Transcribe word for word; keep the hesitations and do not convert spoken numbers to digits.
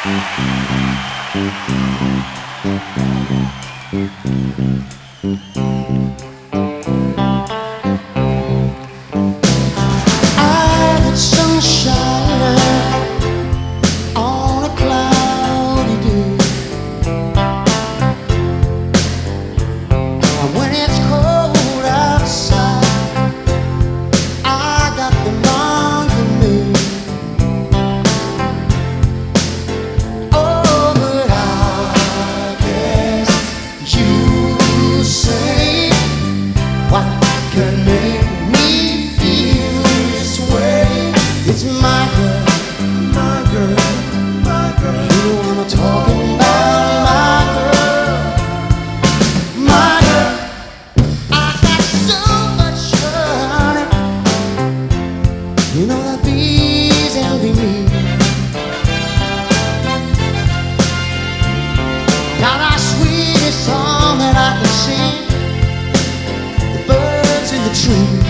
I got sunshine on a cloudy day, and when it's cold outside, I got the wrong for me. Oh, but I guess you say what can make me feel this way. It's my girl, my girl, my girl. You know what I'm talking about, my girl, my girl. I got so much honey, you know that bees envy me. Got our sweetest song that I can sing, the birds in the trees.